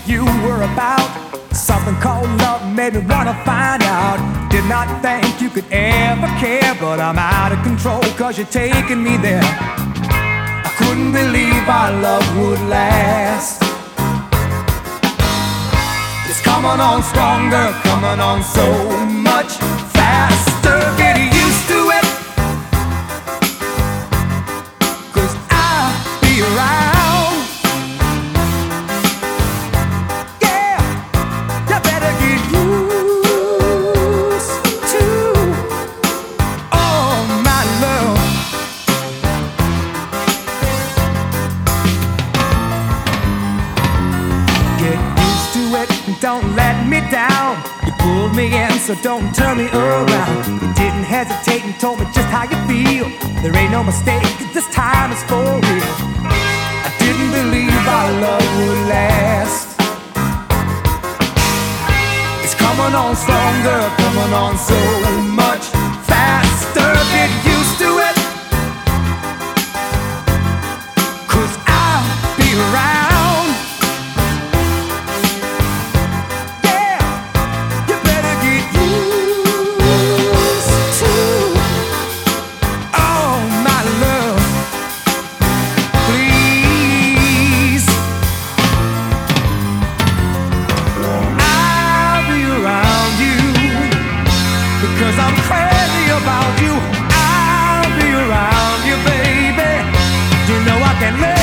you were about. Something called love made me wanna find out. Did not think you could ever care, but I'm out of control 'cause you're taking me there. I couldn't believe our love would last. It's coming on stronger, coming on so much faster. Get used to it, 'cause I'll be around. Yeah, you better get used to all my love. Get used to it, don't let me down. You pulled me in, so don't turn me around. You didn't hesitate and told me just how you feel. There ain't no mistake, 'cause this time is for real. I didn't believe our love would last. It's coming on stronger, coming on so much faster. Get used to it, 'cause I'll be around. Yeah, you better get used to all my love, please. I'll be around you, because I'm crazy about you. I'll be around you, baby. You know I can live